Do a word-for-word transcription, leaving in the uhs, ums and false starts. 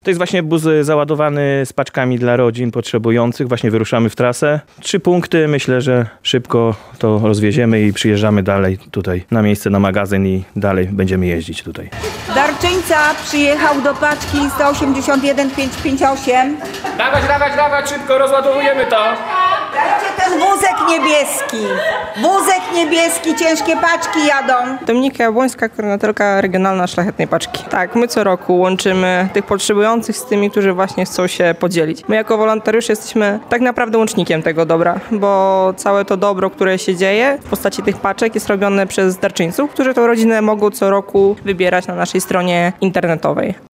To jest właśnie bus załadowany z paczkami dla rodzin potrzebujących. Właśnie wyruszamy w trasę. Trzy punkty. Myślę, że szybko to rozwieziemy i przyjeżdżamy dalej tutaj na miejsce, na magazyn i dalej będziemy jeździć tutaj. Darczyńca przyjechał do paczki sto osiemdziesiąt jeden pięćset pięćdziesiąt osiem. Dawać, dawać, dawać, szybko rozładowujemy to. Dajcie ten wózek niebieski. Wózek niebieski, ciężkie paczki jadą. Dominika Jabłońska, koordynatorka regionalna Szlachetnej Paczki. Tak, my co roku łączymy tych potrzebujących z tymi, którzy właśnie chcą się podzielić. My jako wolontariusze jesteśmy tak naprawdę łącznikiem tego dobra, bo całe to dobro, które się dzieje w postaci tych paczek jest robione przez darczyńców, którzy tą rodzinę mogą co roku wybierać na naszej stronie internetowej.